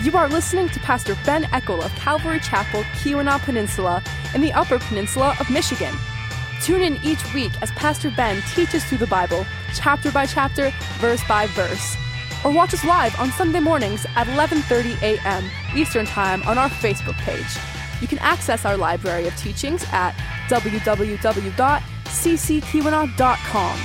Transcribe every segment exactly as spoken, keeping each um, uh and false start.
You are listening to Pastor Ben Eckel of Calvary Chapel, Keweenaw Peninsula, in the Upper Peninsula of Michigan. Tune in each week as Pastor Ben teaches through the Bible, chapter by chapter, verse by verse. Or watch us live on Sunday mornings at eleven thirty a.m. Eastern Time on our Facebook page. You can access our library of teachings at w w w dot c c keweenaw dot com.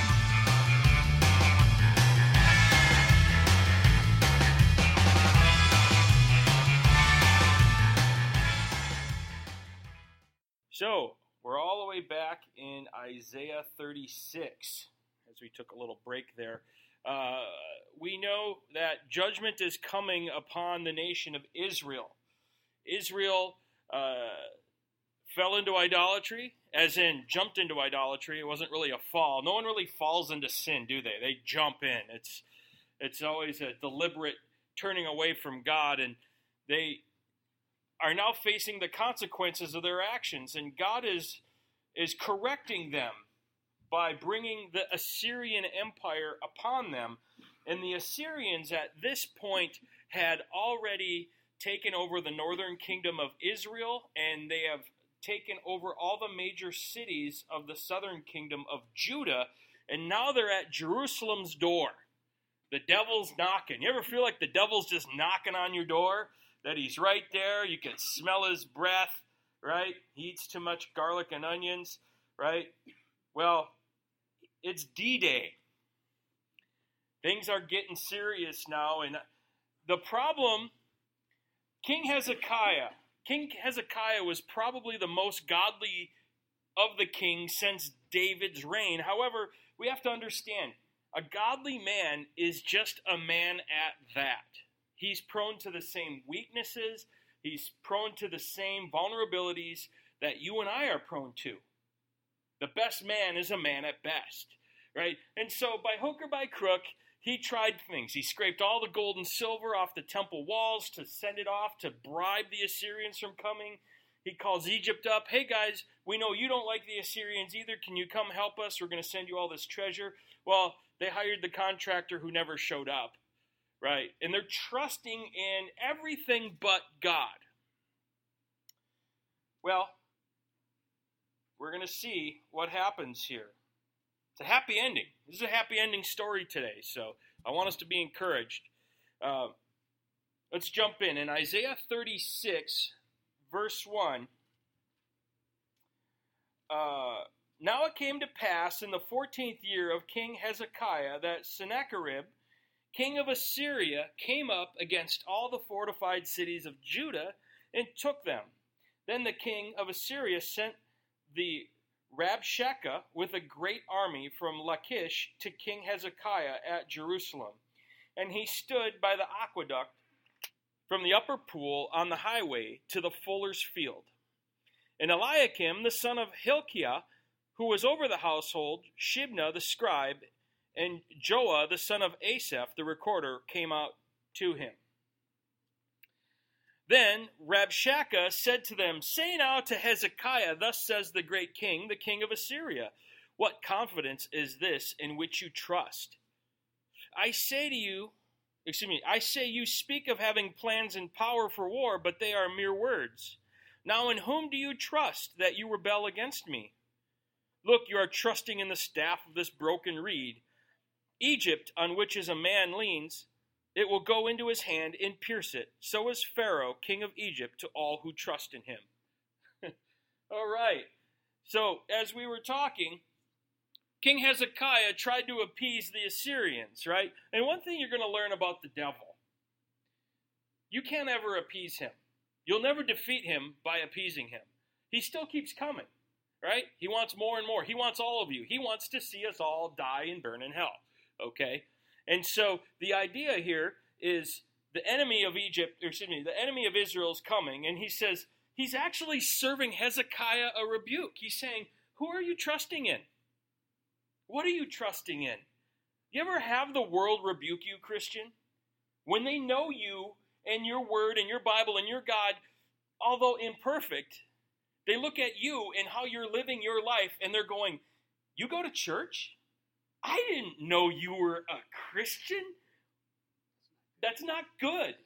So, we're all the way back in Isaiah thirty-six, as we took a little break there. Uh, we know that judgment is coming upon the nation of Israel. Israel uh, fell into idolatry, as in jumped into idolatry. It wasn't really a fall. No one really falls into sin, do they? They jump in. It's it's always a deliberate turning away from God, and they are now facing the consequences of their actions, and God is is correcting them by bringing the Assyrian Empire upon them. And the Assyrians at this point had already taken over the northern kingdom of Israel, and they have taken over all the major cities of the southern kingdom of Judah, and now they're at Jerusalem's door. The devil's knocking. You ever feel like the devil's just knocking on your door? That he's right there, you can smell his breath, right? He eats too much garlic and onions, right? Well, it's D-Day. Things are getting serious now, and the problem, King Hezekiah, King Hezekiah was probably the most godly of the kings since David's reign. However, we have to understand, a godly man is just a man at that. He's prone to the same weaknesses. He's prone to the same vulnerabilities that you and I are prone to. The best man is a man at best, right? And so by hook or by crook, he tried things. He scraped all the gold and silver off the temple walls to send it off to bribe the Assyrians from coming. He calls Egypt up. Hey guys, we know you don't like the Assyrians either. Can you come help us? We're going to send you all this treasure. Well, they hired the contractor who never showed up. Right? And they're trusting in everything but God. Well, we're going to see what happens here. It's a happy ending. This is a happy ending story today, so I want us to be encouraged. Uh, let's jump in. In Isaiah thirty-six, verse one, uh, now it came to pass in the fourteenth year of King Hezekiah that Sennacherib, king of Assyria, came up against all the fortified cities of Judah and took them. Then the king of Assyria sent the Rabshakeh with a great army from Lachish to King Hezekiah at Jerusalem. And he stood by the aqueduct from the upper pool on the highway to the fuller's field. And Eliakim, the son of Hilkiah, who was over the household, Shebna the scribe, and Joah, the son of Asaph, the recorder, came out to him. Then Rabshakeh said to them, Say now to Hezekiah, Thus says the great king, the king of Assyria, What confidence is this in which you trust? I say to you, excuse me, I say you speak of having plans and power for war, but they are mere words. Now in whom do you trust that you rebel against me? Look, you are trusting in the staff of this broken reed. Egypt, on which as a man leans, it will go into his hand and pierce it. So is Pharaoh, king of Egypt, to all who trust in him. All right. So, as we were talking, King Hezekiah tried to appease the Assyrians, right? And one thing you're going to learn about the devil, you can't ever appease him. You'll never defeat him by appeasing him. He still keeps coming, right? He wants more and more. He wants all of you. He wants to see us all die and burn in hell. Okay, and so the idea here is the enemy of Egypt, or excuse me, the enemy of Israel is coming, and he says he's actually serving Hezekiah a rebuke. He's saying, who are you trusting in? What are you trusting in? You ever have the world rebuke you, Christian? When they know you and your word and your Bible and your God, although imperfect, they look at you and how you're living your life, and they're going, you go to church? I didn't know you were a Christian. That's not good.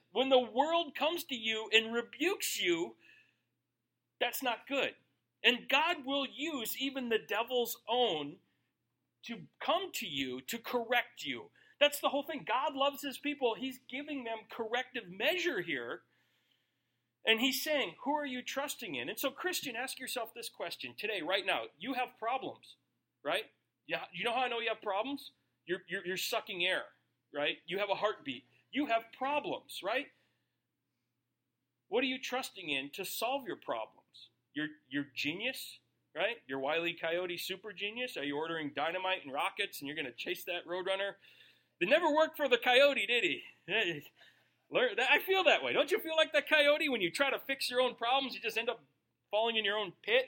when the world comes to you and rebukes you, that's not good. And God will use even the devil's own to come to you, to correct you. That's the whole thing. God loves his people. He's giving them corrective measure here. And he's saying, who are you trusting in? And so, Christian, ask yourself this question today, right now. You have problems, right? Yeah, you know how I know you have problems? You're, you're, you're sucking air, right? You have a heartbeat. You have problems, right? What are you trusting in to solve your problems? Your, your genius, right? Your Wile E. Coyote super genius? Are you ordering dynamite and rockets and you're going to chase that roadrunner? It never worked for the coyote, did he? I feel that way. Don't you feel like that coyote when you try to fix your own problems, you just end up falling in your own pit?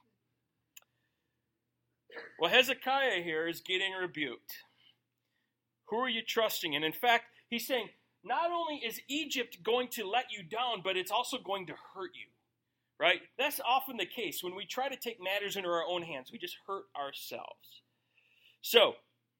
Well, Hezekiah here is getting rebuked. Who are you trusting in? In fact, he's saying, not only is Egypt going to let you down, but it's also going to hurt you. Right? That's often the case. When we try to take matters into our own hands, we just hurt ourselves. So,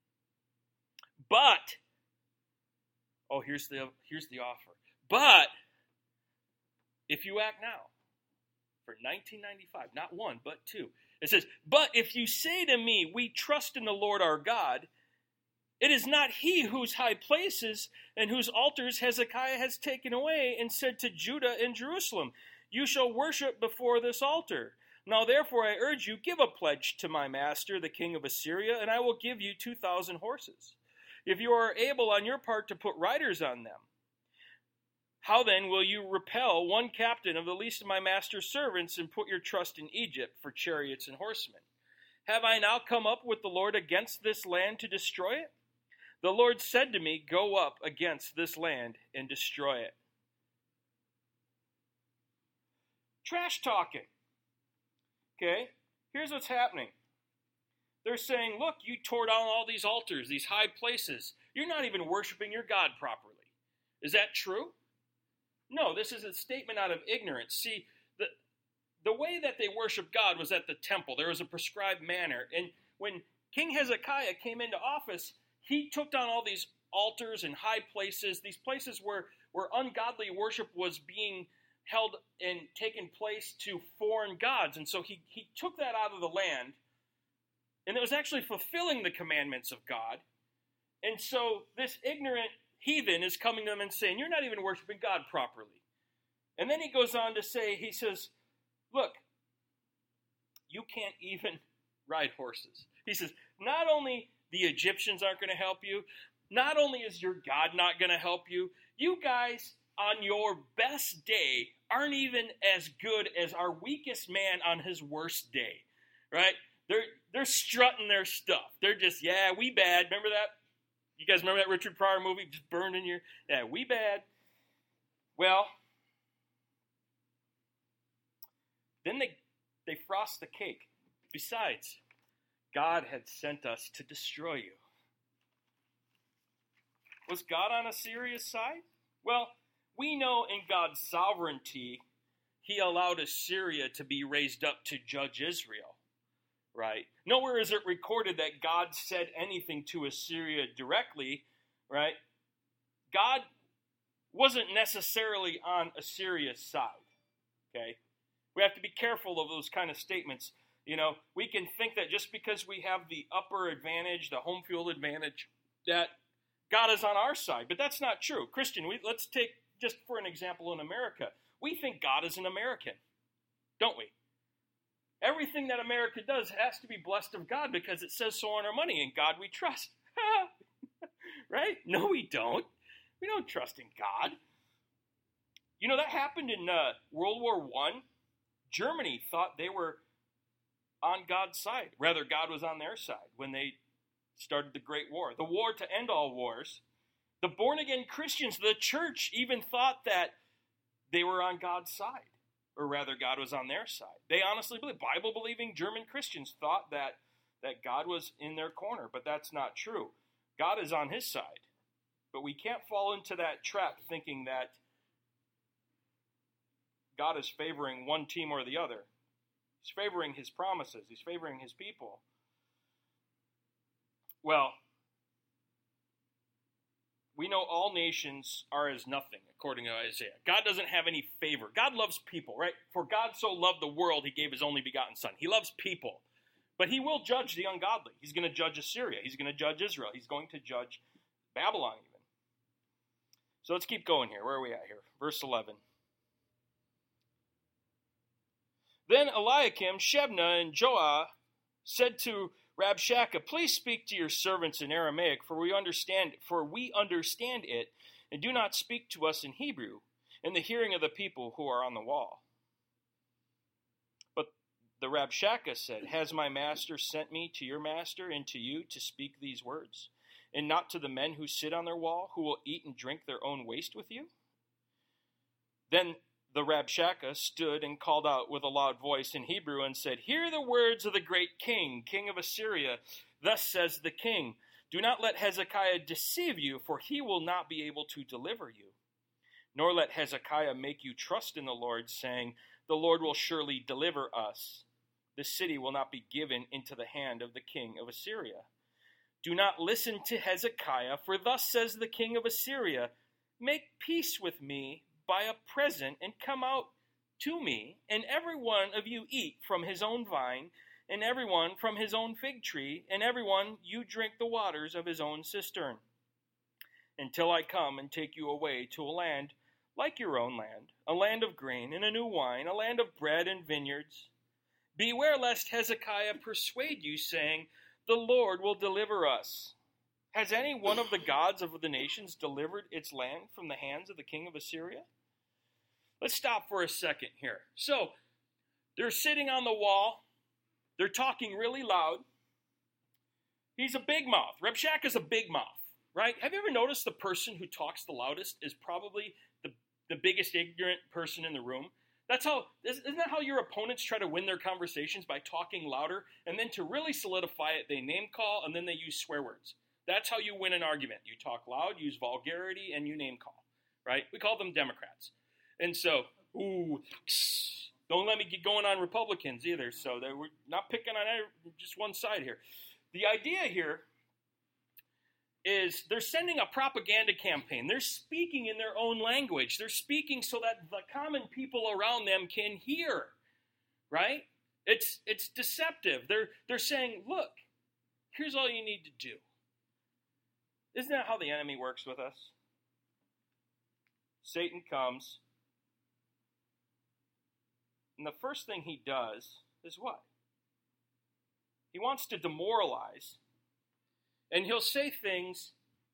but, oh, here's the, here's the offer. But, if you act now, for nineteen ninety-five, not one, but two, it says, but if you say to me, we trust in the Lord our God, it is not he whose high places and whose altars Hezekiah has taken away and said to Judah and Jerusalem, you shall worship before this altar. Now therefore I urge you, give a pledge to my master, the king of Assyria, and I will give you two thousand horses. If you are able on your part to put riders on them, how then will you repel one captain of the least of my master's servants and put your trust in Egypt for chariots and horsemen? Have I now come up with the Lord against this land to destroy it? The Lord said to me, go up against this land and destroy it. Trash talking. Okay, here's what's happening. They're saying, look, you tore down all these altars, these high places. You're not even worshiping your God properly. Is that true? No, this is a statement out of ignorance. See, the, the way that they worshiped God was at the temple. There was a prescribed manner. And when King Hezekiah came into office, he took down all these altars and high places, these places where, where ungodly worship was being held and taken place to foreign gods. And so he, he took that out of the land, and it was actually fulfilling the commandments of God. And so this ignorant heathen is coming to them and saying, you're not even worshiping God properly. And then he goes on to say, he says, look, you can't even ride horses. He says, not only the Egyptians aren't going to help you, not only is your God not going to help you, you guys on your best day aren't even as good as our weakest man on his worst day, right? They're they're strutting their stuff. They're just, yeah, we bad. Remember that? You guys remember that Richard Pryor movie? Just burned in your, yeah, we bad. Well, then they they frost the cake. Besides, God had sent us to destroy you. Was God on Assyria's side? Well, we know in God's sovereignty, he allowed Assyria to be raised up to judge Israel, right? Nowhere is it recorded that God said anything to Assyria directly, right? God wasn't necessarily on Assyria's side, okay? We have to be careful of those kind of statements. You know, we can think that just because we have the upper advantage, the home field advantage, that God is on our side. But that's not true. Christian, we, let's take, just for an example, in America. We think God is an American, don't we? Everything that America does has to be blessed of God because it says so on our money. In God we trust. Right? No, we don't. We don't trust in God. You know, that happened in uh, World War One. Germany thought they were on God's side. Rather, God was on their side when they started the Great War. The war to end all wars. The born-again Christians, the church, even thought that they were on God's side. Or rather, God was on their side. They honestly believe, Bible-believing German Christians thought that, that God was in their corner, but that's not true. God is on his side. But we can't fall into that trap thinking that God is favoring one team or the other. He's favoring his promises. He's favoring his people. Well, we know all nations are as nothing, according to Isaiah. God doesn't have any favor. God loves people, right? For God so loved the world, he gave his only begotten son. He loves people. But he will judge the ungodly. He's going to judge Assyria. He's going to judge Israel. He's going to judge Babylon even. So let's keep going here. Where are we at here? Verse eleven. Then Eliakim, Shebna, and Joah said to Rabshakeh, please speak to your servants in Aramaic, for we understand for we understand it, and do not speak to us in Hebrew, in the hearing of the people who are on the wall. But the Rabshakeh said, has my master sent me to your master and to you to speak these words, and not to the men who sit on their wall, who will eat and drink their own waste with you? Then the Rabshakeh stood and called out with a loud voice in Hebrew and said, hear the words of the great king, king of Assyria. Thus says the king, do not let Hezekiah deceive you, for he will not be able to deliver you. Nor let Hezekiah make you trust in the Lord, saying, the Lord will surely deliver us. The city will not be given into the hand of the king of Assyria. Do not listen to Hezekiah, for thus says the king of Assyria, make peace with me by a present, and come out to me, and every one of you eat from his own vine, and every one from his own fig tree, and every one you drink the waters of his own cistern, until I come and take you away to a land like your own land, a land of grain and a new wine, a land of bread and vineyards. Beware lest Hezekiah persuade you, saying, the Lord will deliver us. Has any one of the gods of the nations delivered its land from the hands of the king of Assyria? Let's stop for a second here. So, they're sitting on the wall. They're talking really loud. He's a big mouth. Rabshakeh is a big mouth, right? Have you ever noticed the person who talks the loudest is probably the, the biggest ignorant person in the room? That's how, isn't that how your opponents try to win their conversations, by talking louder? And then to really solidify it, they name call and then they use swear words. That's how you win an argument. You talk loud, use vulgarity, and you name call, right? We call them Democrats. And so, ooh, don't let me get going on Republicans either. So they we're not picking on just one side here. The idea here is they're sending a propaganda campaign. They're speaking in their own language. They're speaking so that the common people around them can hear, right? It's it's deceptive. They're they're saying, look, here's all you need to do. Isn't that how the enemy works with us? Satan comes, and the first thing he does is what? He wants to demoralize, and he'll say things,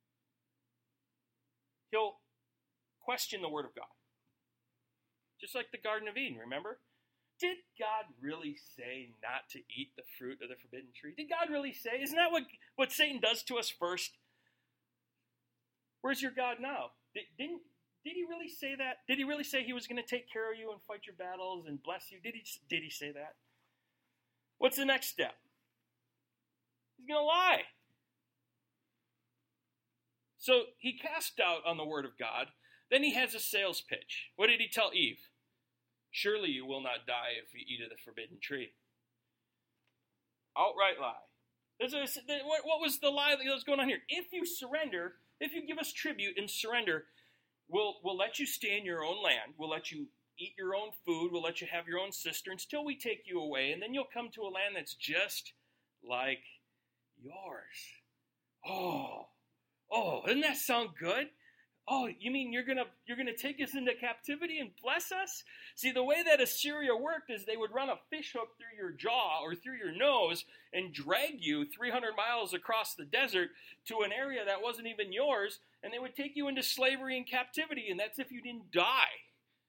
he'll question the Word of God. Just like the Garden of Eden, remember? Did God really say not to eat the fruit of the forbidden tree? Did God really say? Isn't that what, what Satan does to us first? Where's your God now? Did, didn't, did he really say that? Did he really say he was going to take care of you and fight your battles and bless you? Did he, did he say that? What's the next step? He's going to lie. So he cast doubt on the Word of God. Then he has a sales pitch. What did he tell Eve? Surely you will not die if you eat of the forbidden tree. Outright lie. There's a, what was the lie that was going on here? If you surrender, if you give us tribute and surrender, we'll, we'll let you stay in your own land. We'll let you eat your own food. We'll let you have your own cisterns till we take you away. And then you'll come to a land that's just like yours. Oh, oh, doesn't that sound good? Oh, you mean you're gonna you're gonna take us into captivity and bless us? See, the way that Assyria worked is they would run a fish hook through your jaw or through your nose and drag you three hundred miles across the desert to an area that wasn't even yours, and they would take you into slavery and captivity, and that's if you didn't die.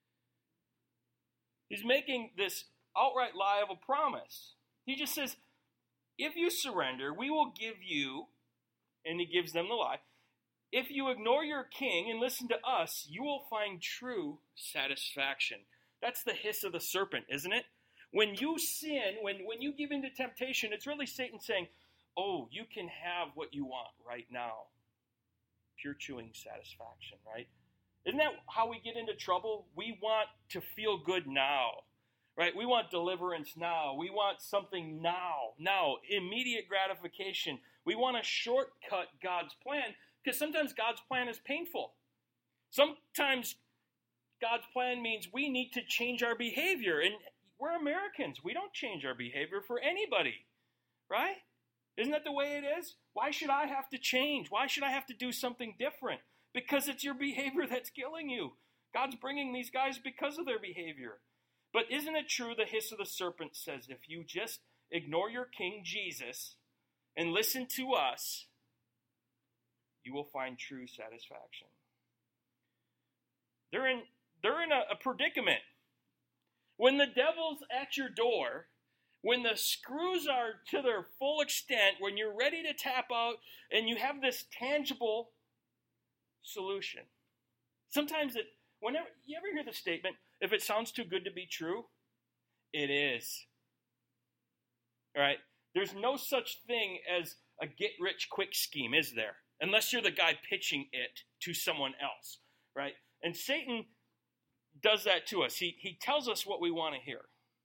He's making this outright lie of a promise. He just says, if you surrender, we will give you, and he gives them the lie, if you ignore your king and listen to us, you will find true satisfaction. That's the hiss of the serpent, isn't it? When you sin, when, when you give in to temptation, it's really Satan saying, oh, you can have what you want right now. Pure chewing satisfaction, right? Isn't that how we get into trouble? We want to feel good now, right? We want deliverance now. We want something now, now, immediate gratification. We want to shortcut God's plan Because sometimes God's plan is painful. Sometimes God's plan means we need to change our behavior. And we're Americans. We don't change our behavior for anybody, right? Isn't that the way it is? Why should I have to change? Why should I have to do something different? Because it's your behavior that's killing you. God's bringing these guys because of their behavior. But isn't it true the hiss of the serpent says if you just ignore your King Jesus and listen to us, you will find true satisfaction. They're in, they're in a, a predicament. When the devil's at your door, when the screws are to their full extent, when you're ready to tap out and you have this tangible solution. Sometimes it, whenever, you ever hear the statement, if it sounds too good to be true, it is. All right? There's no such thing as a get-rich-quick scheme, is there? Unless you're the guy pitching it to someone else, right? And Satan does that to us. He, he tells us what we want to hear.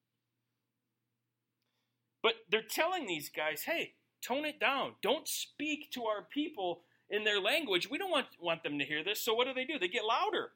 But they're telling these guys, hey, tone it down. Don't speak to our people in their language. We don't want, want them to hear this. So what do they do? They get louder.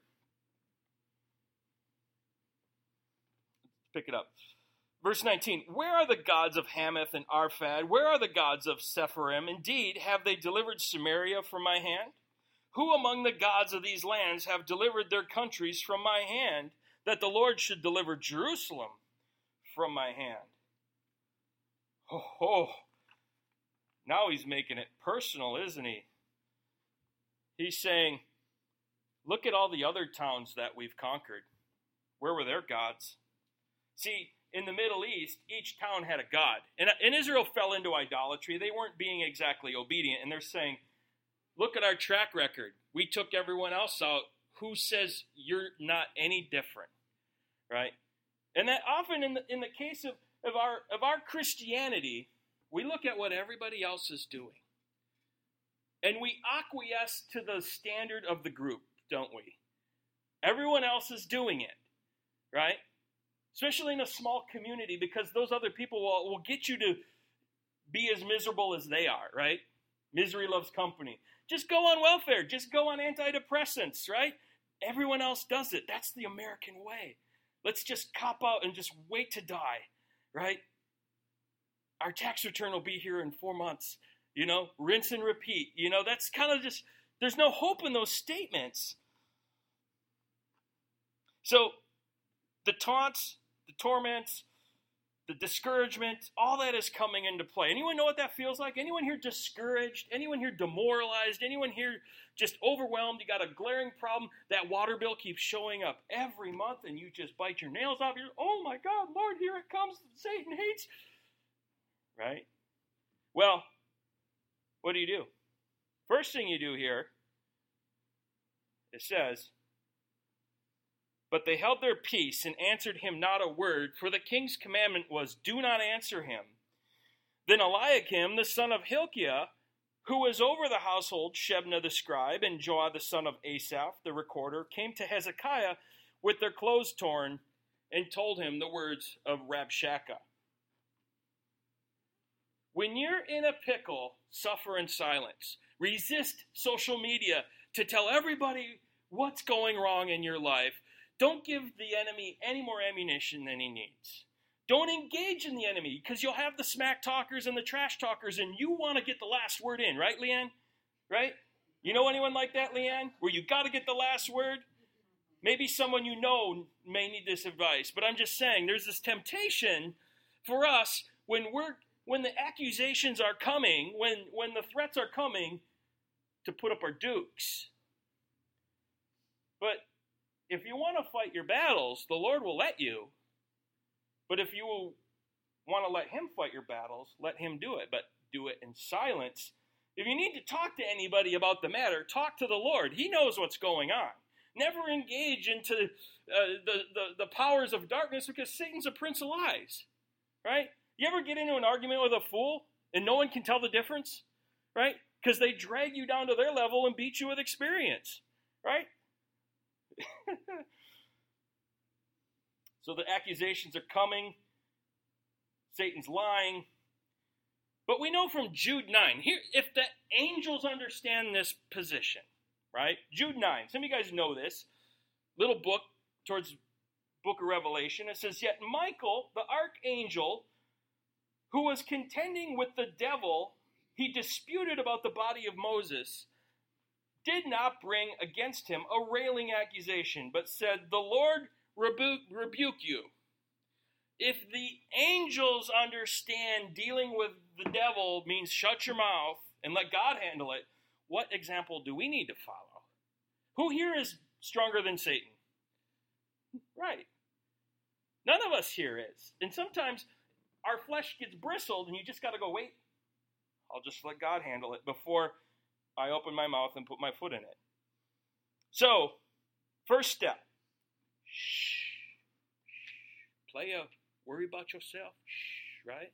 Let's pick it up. Verse nineteen, where are the gods of Hamath and Arphad? Where are the gods of Sepharvaim? Indeed, have they delivered Samaria from my hand? Who among the gods of these lands have delivered their countries from my hand, that the Lord should deliver Jerusalem from my hand? Oh, oh. Now he's making it personal, isn't he? He's saying, look at all the other towns that we've conquered. Where were their gods? See, in the Middle East, each town had a god. And, and Israel fell into idolatry. They weren't being exactly obedient. And they're saying, look at our track record. We took everyone else out. Who says you're not any different? Right? And that often in the, in the case of, of, our, of our Christianity, we look at what everybody else is doing. And we acquiesce to the standard of the group, don't we? Everyone else is doing it. Right? Especially in a small community, because those other people will, will get you to be as miserable as they are, right? Misery loves company. Just go on welfare. Just go on antidepressants, right? Everyone else does it. That's the American way. Let's just cop out and just wait to die, right? Our tax return will be here in four months. You know, rinse and repeat. You know, that's kind of just, there's no hope in those statements. So, the taunts, the torments, the discouragement, all that is coming into play. Anyone know what that feels like? Anyone here discouraged? Anyone here demoralized? Anyone here just overwhelmed? You got a glaring problem. That water bill keeps showing up every month and you just bite your nails off. You're, oh my God, Lord, here it comes. Satan hates. Right? Well, what do you do? First thing you do here, it says, but they held their peace and answered him not a word, for the king's commandment was, do not answer him. Then Eliakim, the son of Hilkiah, who was over the household, Shebna the scribe, and Joah the son of Asaph, the recorder, came to Hezekiah with their clothes torn and told him the words of Rabshakeh. When you're in a pickle, suffer in silence. Resist social media to tell everybody what's going wrong in your life. Don't give the enemy any more ammunition than he needs. Don't engage in the enemy, because you'll have the smack talkers and the trash talkers, and you want to get the last word in, right, Leanne? Right? You know anyone like that, Leanne? Where you got to get the last word? Maybe someone you know may need this advice, but I'm just saying there's this temptation for us when we're when the accusations are coming, when when the threats are coming, to put up our dukes. But if you want to fight your battles, the Lord will let you. But if you want to let him fight your battles, let him do it. But do it in silence. If you need to talk to anybody about the matter, talk to the Lord. He knows what's going on. Never engage into uh, the, the, the powers of darkness, because Satan's a prince of lies. Right? You ever get into an argument with a fool and no one can tell the difference? Right? Because they drag you down to their level and beat you with experience. Right? So the accusations are coming. Satan's lying. But we know from Jude nine, here, if the angels understand this position, right? Jude nine, some of you guys know this, little book towards book of Revelation. It says, yet Michael, the archangel, who was contending with the devil, he disputed about the body of Moses, did not bring against him a railing accusation, but said, the Lord rebuke, rebuke you. If the angels understand dealing with the devil means shut your mouth and let God handle it, what example do we need to follow? Who here is stronger than Satan? Right. None of us here is. And sometimes our flesh gets bristled and you just got to go, wait, I'll just let God handle it before I open my mouth and put my foot in it. So, first step. Shh. Play a worry about yourself. Shh, right?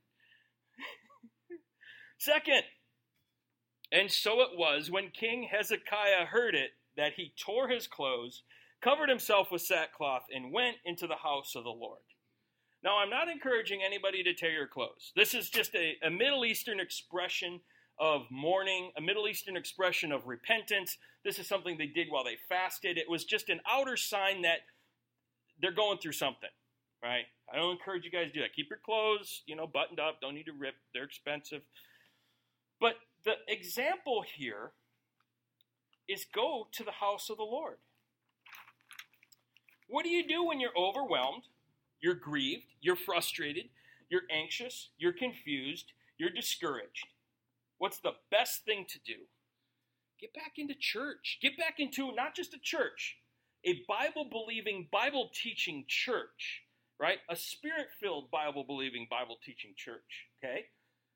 Second, and so it was when King Hezekiah heard it that he tore his clothes, covered himself with sackcloth, and went into the house of the Lord. Now, I'm not encouraging anybody to tear your clothes. This is just a, a Middle Eastern expression of mourning, a Middle Eastern expression of repentance. This is something they did while they fasted. It was just an outer sign that they're going through something, right? I don't encourage you guys to do that. Keep your clothes, you know, buttoned up. Don't need to rip. They're expensive. But the example here is go to the house of the Lord. What do you do when you're overwhelmed, you're grieved, you're frustrated, you're anxious, you're confused, you're discouraged? What's the best thing to do? Get back into church. Get back into not just a church, a Bible-believing, Bible-teaching church, right? A Spirit-filled, Bible-believing, Bible-teaching church, okay?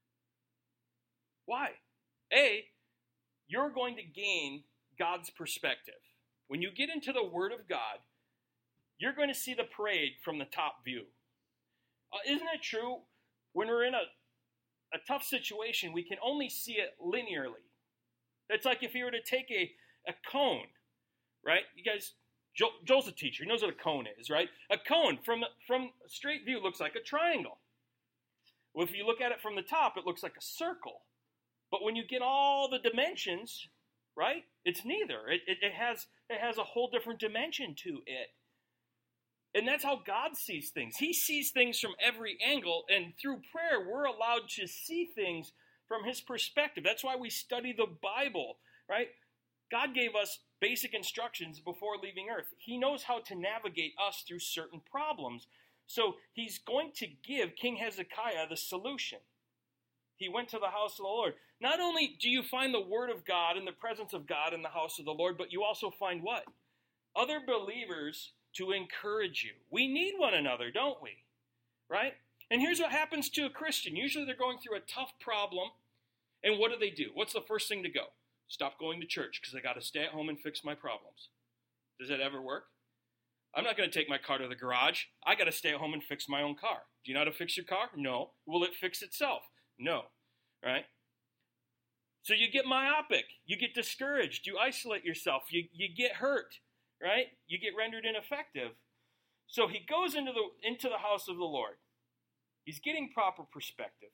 Why? A, you're going to gain God's perspective. When you get into the Word of God, you're going to see the parade from the top view. Uh, isn't it true? When we're in a, a tough situation, we can only see it linearly. It's like if you were to take a, a cone, right? You guys, Joel, Joel's a teacher. He knows what a cone is, right? A cone from, from a straight view looks like a triangle. Well, if you look at it from the top, it looks like a circle. But when you get all the dimensions, right, it's neither. It, it, it has it has a whole different dimension to it. And that's how God sees things. He sees things from every angle, and through prayer, we're allowed to see things from his perspective. That's why we study the Bible, right? God gave us basic instructions before leaving earth. He knows how to navigate us through certain problems. So he's going to give King Hezekiah the solution. He went to the house of the Lord. Not only do you find the word of God and the presence of God in the house of the Lord, but you also find what? Other believers to encourage you. We need one another, don't we? Right? And here's what happens to a Christian. Usually they're going through a tough problem, and what do they do? What's the first thing to go? Stop going to church because I got to stay at home and fix my problems. Does that ever work? I'm not going to take my car to the garage. I got to stay at home and fix my own car. Do you know how to fix your car? No. Will it fix itself? No. Right? So you get myopic. You get discouraged. You isolate yourself. You, you get hurt. Right? You get rendered ineffective. So he goes into the into the house of the Lord. He's getting proper perspective.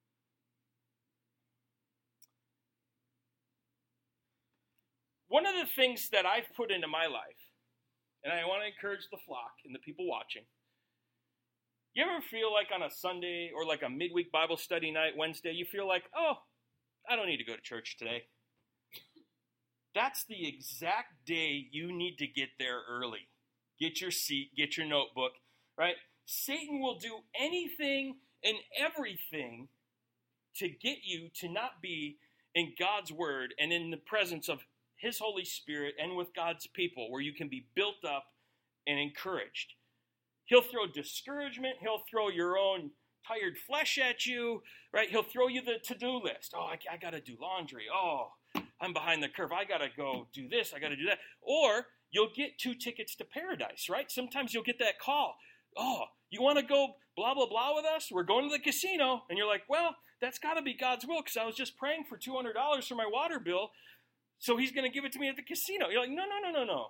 One of the things that I've put into my life, and I want to encourage the flock and the people watching, you ever feel like on a Sunday or like a midweek Bible study night, Wednesday, you feel like, oh, I don't need to go to church today. That's the exact day you need to get there early. Get your seat, get your notebook, right? Satan will do anything and everything to get you to not be in God's word and in the presence of his Holy Spirit and with God's people where you can be built up and encouraged. He'll throw discouragement. He'll throw your own tired flesh at you, right? He'll throw you the to-do list. Oh, I, I got to do laundry. Oh, I'm behind the curve. I got to go do this. I got to do that. Or you'll get two tickets to paradise, right? Sometimes you'll get that call. Oh, you want to go blah, blah, blah with us? We're going to the casino. And you're like, well, that's got to be God's will because I was just praying for two hundred dollars for my water bill. So he's going to give it to me at the casino. You're like, no, no, no, no, no.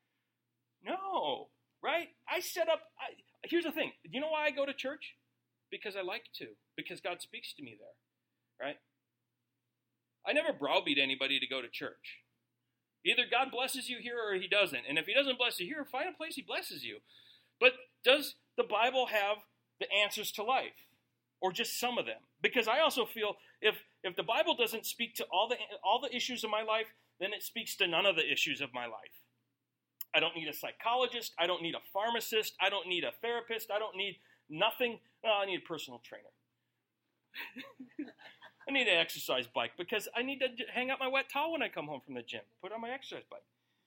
No, right? I set up, I, here's the thing. Do you know why I go to church? because I like to, because God speaks to me there, right? I never browbeat anybody to go to church. Either God blesses you here or he doesn't. And if he doesn't bless you here, find a place he blesses you. But does the Bible have the answers to life? Or just some of them? Because I also feel if if the Bible doesn't speak to all the all the issues of my life, then it speaks to none of the issues of my life. I don't need a psychologist. I don't need a pharmacist. I don't need a therapist. I don't need nothing. Well, I need a personal trainer. I need an exercise bike because I need to hang out my wet towel when I come home from the gym. Put on my exercise bike.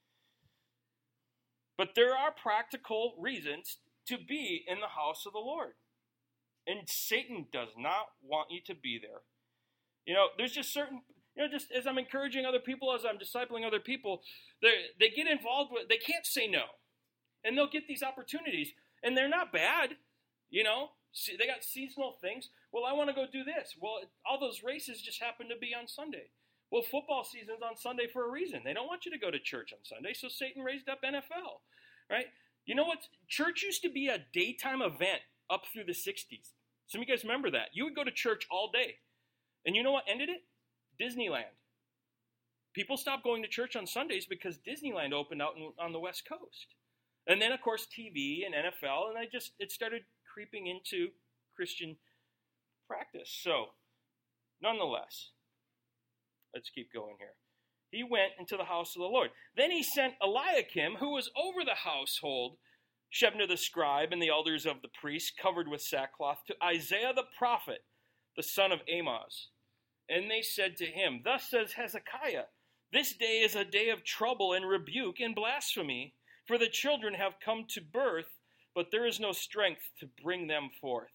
But there are practical reasons to be in the house of the Lord. And Satan does not want you to be there. You know, there's just certain, you know, just as I'm encouraging other people, as I'm discipling other people, they they get involved with, they can't say no. And they'll get these opportunities. And they're not bad, you know. See, they got seasonal things. Well, I want to go do this. Well, all those races just happen to be on Sunday. Well, football season's on Sunday for a reason. They don't want you to go to church on Sunday, so Satan raised up N F L, right? You know what? Church used to be a daytime event up through the sixties. Some of you guys remember that. You would go to church all day. And you know what ended it? Disneyland. People stopped going to church on Sundays because Disneyland opened out in, on the West Coast. And then, of course, T V and N F L, and I just it started creeping into Christian practice. So, nonetheless, let's keep going here. He went into the house of the Lord. Then he sent Eliakim, who was over the household, Shebna the scribe, and the elders of the priests, covered with sackcloth, to Isaiah the prophet, the son of Amoz. And they said to him, Thus says Hezekiah, This day is a day of trouble and rebuke and blasphemy, for the children have come to birth, but there is no strength to bring them forth.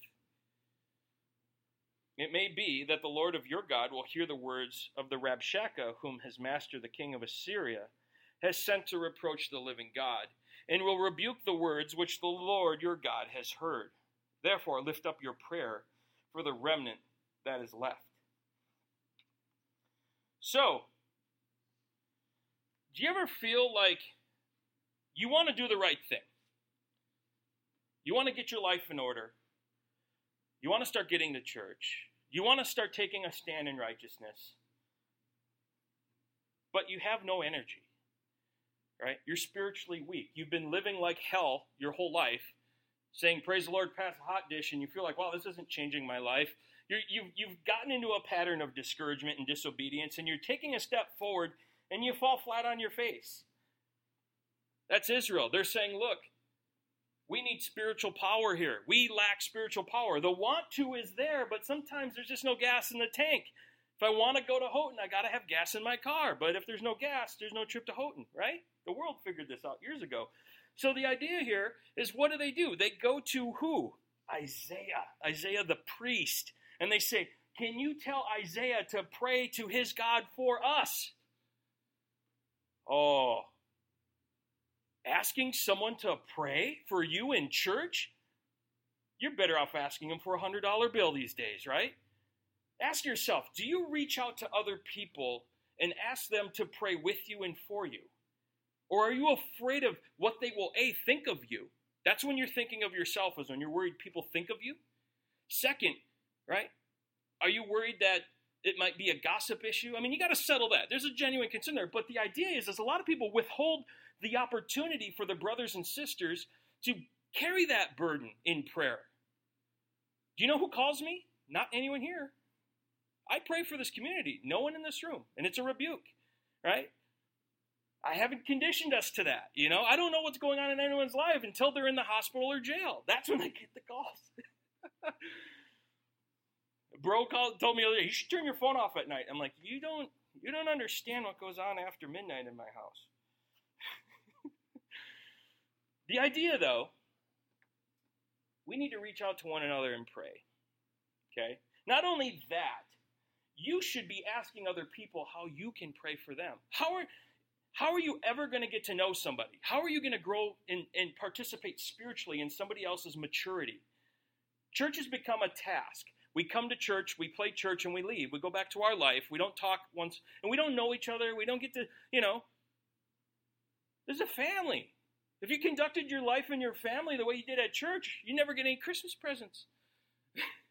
It may be that the Lord of your God will hear the words of the Rabshakeh, whom his master, the king of Assyria, has sent to reproach the living God, and will rebuke the words which the Lord your God has heard. Therefore, lift up your prayer for the remnant that is left. So, do you ever feel like you want to do the right thing? You want to get your life in order. You want to start getting to church. You want to start taking a stand in righteousness. But you have no energy, right? You're spiritually weak. You've been living like hell your whole life, saying, praise the Lord, pass a hot dish, and you feel like, wow, this isn't changing my life. You're, you've, you've gotten into a pattern of discouragement and disobedience, and you're taking a step forward, and you fall flat on your face. That's Israel. They're saying, look, we need spiritual power here. We lack spiritual power. The want to is there, but sometimes there's just no gas in the tank. If I want to go to Houghton, I got to have gas in my car. But if there's no gas, there's no trip to Houghton, right? The world figured this out years ago. So the idea here is, what do they do? They go to who? Isaiah. Isaiah the priest. And they say, can you tell Isaiah to pray to his God for us? Oh, asking someone to pray for you in church? You're better off asking them for a one hundred dollar bill these days, right? Ask yourself, do you reach out to other people and ask them to pray with you and for you? Or are you afraid of what they will, A, think of you? That's when you're thinking of yourself, is when you're worried people think of you. Second, right, are you worried that it might be a gossip issue? I mean, you got to settle that. There's a genuine concern there. But the idea is, is a lot of people withhold the opportunity for the brothers and sisters to carry that burden in prayer. Do you know who calls me? Not anyone here. I pray for this community. No one in this room. And it's a rebuke, right? I haven't conditioned us to that. You know, I don't know what's going on in anyone's life until they're in the hospital or jail. That's when I get the calls. Bro called, told me, you should turn your phone off at night. I'm like, you don't, you don't understand what goes on after midnight in my house. The idea, though, we need to reach out to one another and pray, okay? Not only that, you should be asking other people how you can pray for them. How are, how are you ever going to get to know somebody? How are you going to grow in, and participate spiritually in somebody else's maturity? Church has become a task. We come to church, we play church, and we leave. We go back to our life. We don't talk once, and we don't know each other. We don't get to, you know, there's a family. If you conducted your life and your family the way you did at church, you never get any Christmas presents.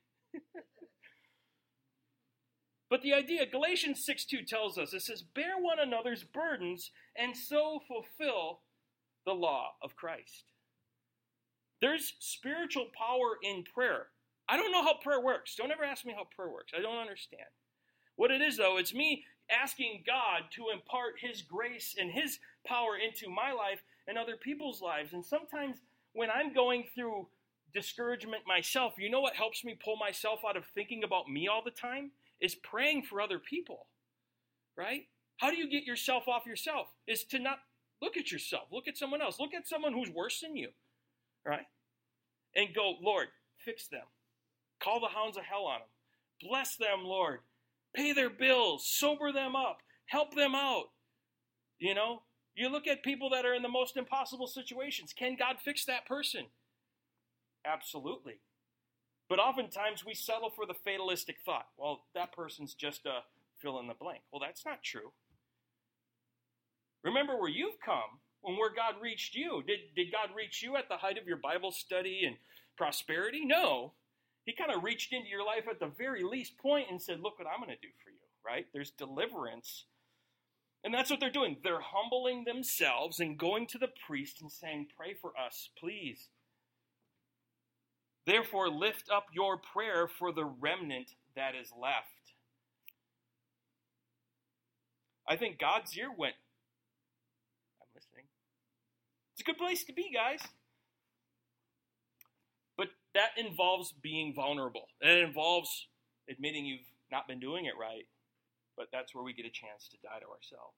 But the idea, Galatians six two tells us, it says, bear one another's burdens and so fulfill the law of Christ. There's spiritual power in prayer. I don't know how prayer works. Don't ever ask me how prayer works. I don't understand. What it is, though, it's me asking God to impart his grace and his power into my life and other people's lives. And sometimes when I'm going through discouragement myself, you know what helps me pull myself out of thinking about me all the time? Is praying for other people, right? How do you get yourself off yourself? Is to not look at yourself. Look at someone else. Look at someone who's worse than you, right? And go, Lord, fix them. Call the hounds of hell on them. Bless them, Lord. Pay their bills. Sober them up. Help them out. You know, you look at people that are in the most impossible situations. Can God fix that person? Absolutely. But oftentimes we settle for the fatalistic thought. Well, that person's just a fill in the blank. Well, that's not true. Remember where you've come and where God reached you. Did, did God reach you at the height of your Bible study and prosperity? No. He kind of reached into your life at the very least point and said, look what I'm going to do for you, right? There's deliverance. And that's what they're doing. They're humbling themselves and going to the priest and saying, pray for us, please. Therefore, lift up your prayer for the remnant that is left. I think God's ear went, I'm listening. It's a good place to be, guys. But that involves being vulnerable. And it involves admitting you've not been doing it right. But that's where we get a chance to die to ourselves.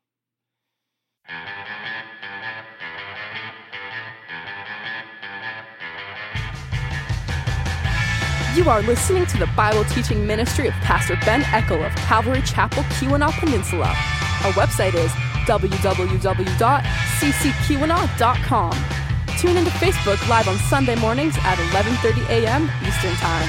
You are listening to the Bible teaching ministry of Pastor Ben Eckel of Calvary Chapel, Keweenaw Peninsula. Our website is w w w dot c c keweenaw dot com. Tune into Facebook live on Sunday mornings at eleven thirty a.m. Eastern Time.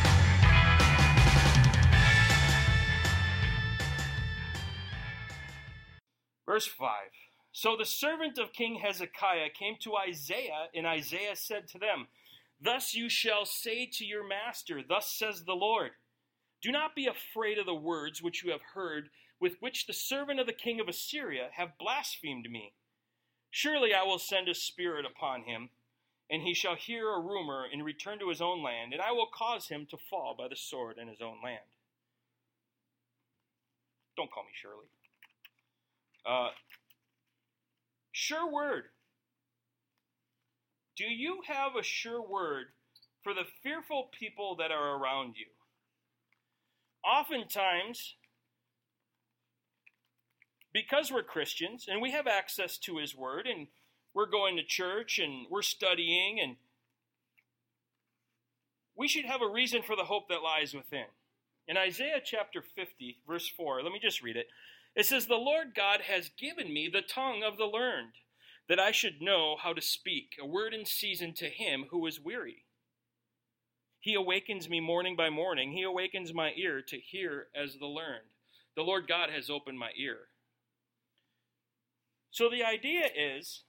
Verse five. So the servant of King Hezekiah came to Isaiah, and Isaiah said to them, thus you shall say to your master, thus says the Lord, do not be afraid of the words which you have heard, with which the servant of the king of Assyria have blasphemed me. Surely I will send a spirit upon him, and he shall hear a rumor and return to his own land, and I will cause him to fall by the sword in his own land. Don't call me Shirley. Uh, sure word. Do you have a sure word for the fearful people that are around you? Oftentimes, because we're Christians and we have access to his word and we're going to church and we're studying, and we should have a reason for the hope that lies within. In Isaiah chapter fifty, verse four, let me just read it. It says, the Lord God has given me the tongue of the learned, that I should know how to speak a word in season to him who is weary. He awakens me morning by morning. He awakens my ear to hear as the learned. The Lord God has opened my ear. So the idea is,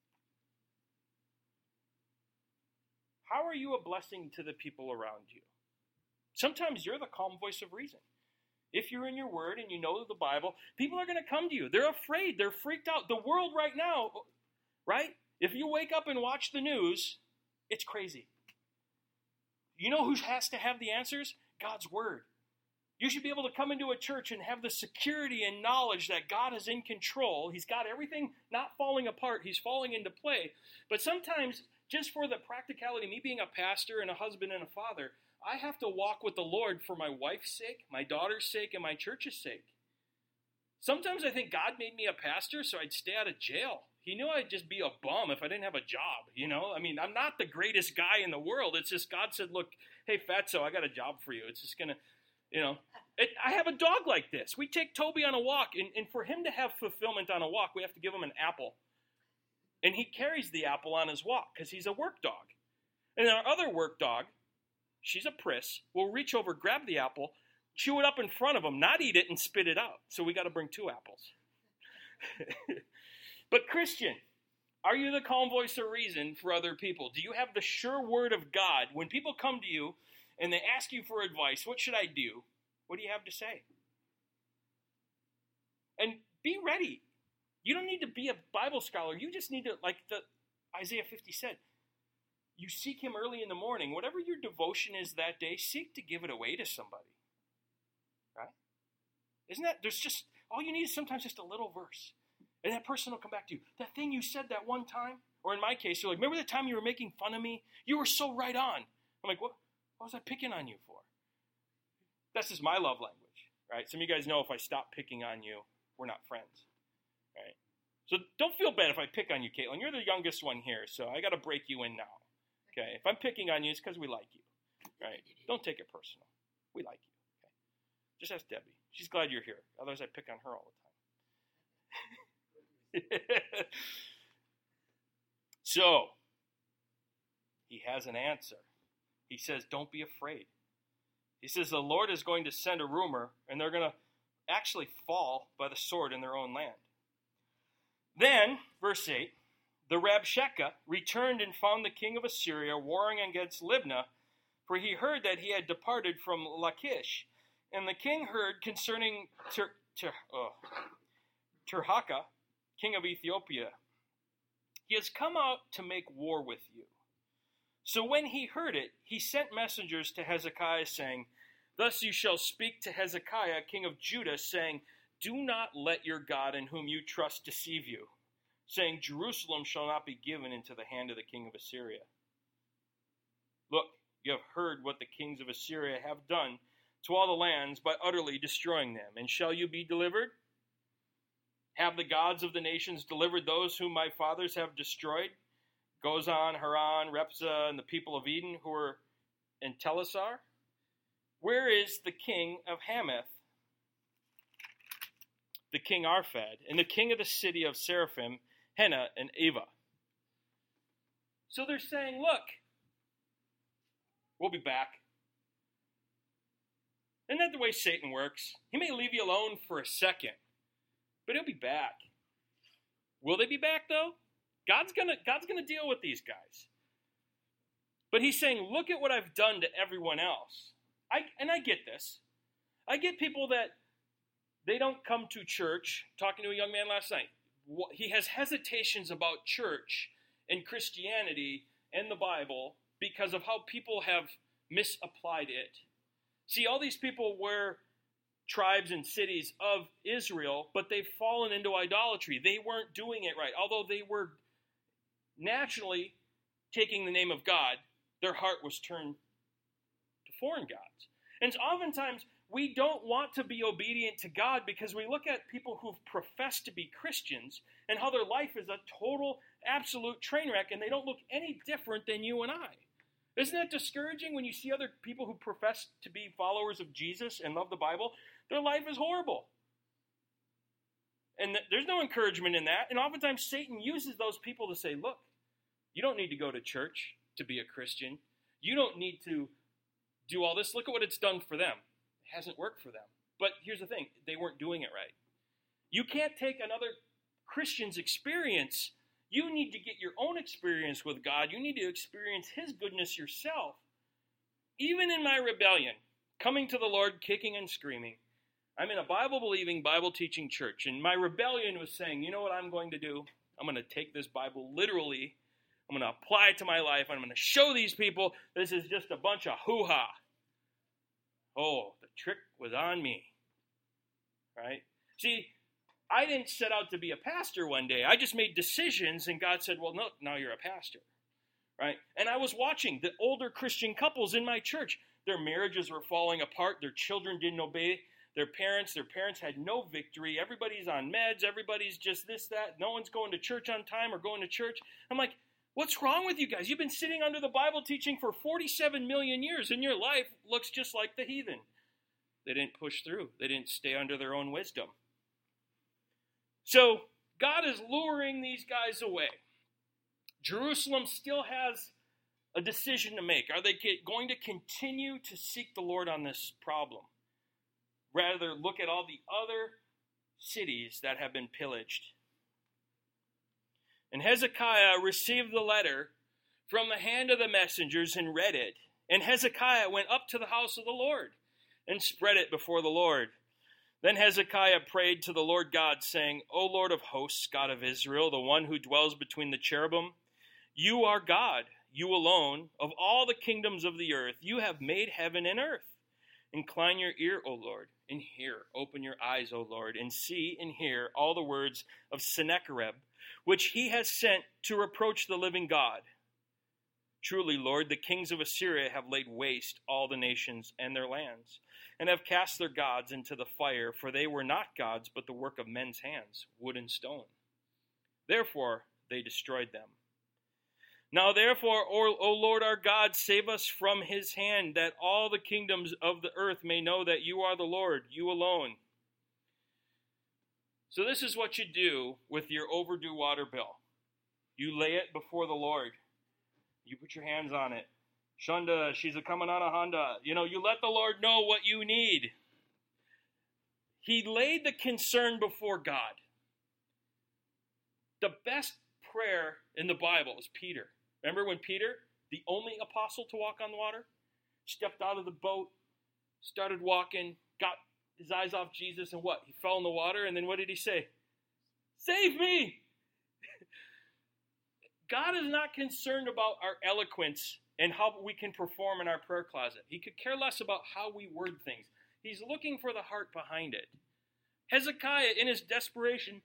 how are you a blessing to the people around you? Sometimes you're the calm voice of reason. If you're in your word and you know the Bible, people are going to come to you. They're afraid. They're freaked out. The world right now, right? If you wake up and watch the news, it's crazy. You know who has to have the answers? God's word. You should be able to come into a church and have the security and knowledge that God is in control. He's got everything not falling apart. He's falling into play. But sometimes, just for the practicality, me being a pastor and a husband and a father, I have to walk with the Lord for my wife's sake, my daughter's sake, and my church's sake. Sometimes I think God made me a pastor so I'd stay out of jail. He knew I'd just be a bum if I didn't have a job, you know? I mean, I'm not the greatest guy in the world. It's just God said, look, hey, Fatso, I got a job for you. It's just going to, you know. It, I have a dog like this. We take Toby on a walk, and, and for him to have fulfillment on a walk, we have to give him an apple. And he carries the apple on his walk because he's a work dog. And our other work dog, she's a Priss, will reach over, grab the apple, chew it up in front of him, not eat it, and spit it out. So we got to bring two apples. But Christian, are you the calm voice of reason for other people? Do you have the sure word of God? When people come to you and they ask you for advice, what should I do? What do you have to say? And be ready. You don't need to be a Bible scholar. You just need to, like the Isaiah fifty said, you seek him early in the morning. Whatever your devotion is that day, seek to give it away to somebody. Right? Isn't that, there's just, all you need is sometimes just a little verse. And that person will come back to you. That thing you said that one time, or in my case, you're like, remember the time you were making fun of me? You were so right on. I'm like, what, what was I picking on you for? That's just my love language, right? Some of you guys know if I stop picking on you, we're not friends, right? So don't feel bad if I pick on you, Caitlin. You're the youngest one here, so I got to break you in now. Okay, if I'm picking on you, it's because we like you, right? Don't take it personal. We like you, okay? Just ask Debbie. She's glad you're here. Otherwise, I pick on her all the time. So, he has an answer. He says, don't be afraid. He says the Lord is going to send a rumor, and they're going to actually fall by the sword in their own land. Then, verse eight, the Rabshakeh returned and found the king of Assyria warring against Libnah, for he heard that he had departed from Lachish. And the king heard concerning Ter, Ter, oh, Tirhakah, king of Ethiopia. He has come out to make war with you. So when he heard it, he sent messengers to Hezekiah, saying, thus you shall speak to Hezekiah, king of Judah, saying, do not let your God in whom you trust deceive you, saying, Jerusalem shall not be given into the hand of the king of Assyria. Look, you have heard what the kings of Assyria have done to all the lands by utterly destroying them. And shall you be delivered? Have the gods of the nations delivered those whom my fathers have destroyed? Gozan, Haran, Repzah, and the people of Eden who were in Telassar? Where is the king of Hamath, the king Arphad, and the king of the city of Seraphim, Hena and Ava? So they're saying, look, we'll be back. Isn't that the way Satan works? He may leave you alone for a second, but he'll be back. Will they be back, though? God's gonna, God's gonna deal with these guys. But he's saying, look at what I've done to everyone else. I, and I get this. I get people that they don't come to church. Talking to a young man last night. He has hesitations about church and Christianity and the Bible because of how people have misapplied it. See, all these people were tribes and cities of Israel, but they've fallen into idolatry. They weren't doing it right. Although they were naturally taking the name of God, their heart was turned to foreign gods. And oftentimes, we don't want to be obedient to God because we look at people who've professed to be Christians and how their life is a total, absolute train wreck, and they don't look any different than you and I. Isn't that discouraging when you see other people who profess to be followers of Jesus and love the Bible? Their life is horrible. And th- there's no encouragement in that. And oftentimes Satan uses those people to say, look, you don't need to go to church to be a Christian. You don't need to do all this. Look at what it's done for them. It hasn't worked for them. But here's the thing. They weren't doing it right. You can't take another Christian's experience. You need to get your own experience with God. You need to experience his goodness yourself. Even in my rebellion, coming to the Lord kicking and screaming, I'm in a Bible-believing, Bible-teaching church, and my rebellion was saying, you know what I'm going to do? I'm going to take this Bible literally. I'm going to apply it to my life. I'm going to show these people this is just a bunch of hoo-ha. Oh, the trick was on me. Right? See, I didn't set out to be a pastor one day. I just made decisions, and God said, well, no, now you're a pastor. Right? And I was watching the older Christian couples in my church. Their marriages were falling apart. Their children didn't obey their parents. Their parents had no victory. Everybody's on meds. Everybody's just this, that. No one's going to church on time or going to church. I'm like, what's wrong with you guys? You've been sitting under the Bible teaching for forty-seven million years, and your life looks just like the heathen. They didn't push through. They didn't stay under their own wisdom. So God is luring these guys away. Jerusalem still has a decision to make. Are they going to continue to seek the Lord on this problem? Rather, look at all the other cities that have been pillaged. And Hezekiah received the letter from the hand of the messengers and read it. And Hezekiah went up to the house of the Lord and spread it before the Lord. Then Hezekiah prayed to the Lord God, saying, O Lord of hosts, God of Israel, the one who dwells between the cherubim, you are God, you alone, of all the kingdoms of the earth. You have made heaven and earth. Incline your ear, O Lord, and hear. Open your eyes, O Lord, and see and hear all the words of Sennacherib, which he has sent to reproach the living God. Truly, Lord, the kings of Assyria have laid waste all the nations and their lands, and have cast their gods into the fire, for they were not gods, but the work of men's hands, wood and stone. Therefore, they destroyed them. Now therefore, O, o Lord our God, save us from his hand, that all the kingdoms of the earth may know that you are the Lord, you alone. So this is what you do with your overdue water bill. You lay it before the Lord. You put your hands on it. Shunda, she's a coming on a Honda. You know, you let the Lord know what you need. He laid the concern before God. The best prayer in the Bible is Peter. Remember when Peter, the only apostle to walk on the water, stepped out of the boat, started walking, got his eyes off Jesus, and what? He fell in the water, and then what did he say? Save me! God is not concerned about our eloquence and how we can perform in our prayer closet. He could care less about how we word things. He's looking for the heart behind it. Hezekiah, in his desperation,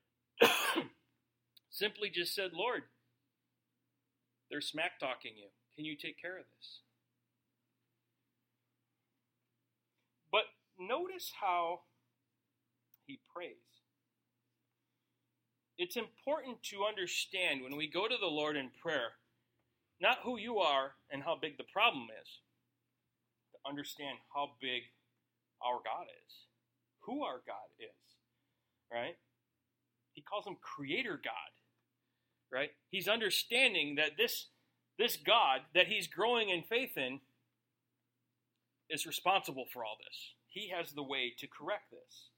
simply just said, Lord, they're smack-talking you. Can you take care of this? But notice how he prays. It's important to understand when we go to the Lord in prayer, not who you are and how big the problem is, to understand how big our God is, who our God is, right? He calls him Creator God, right? He's understanding that this, this God that he's growing in faith in is responsible for all this. He has the way to correct this.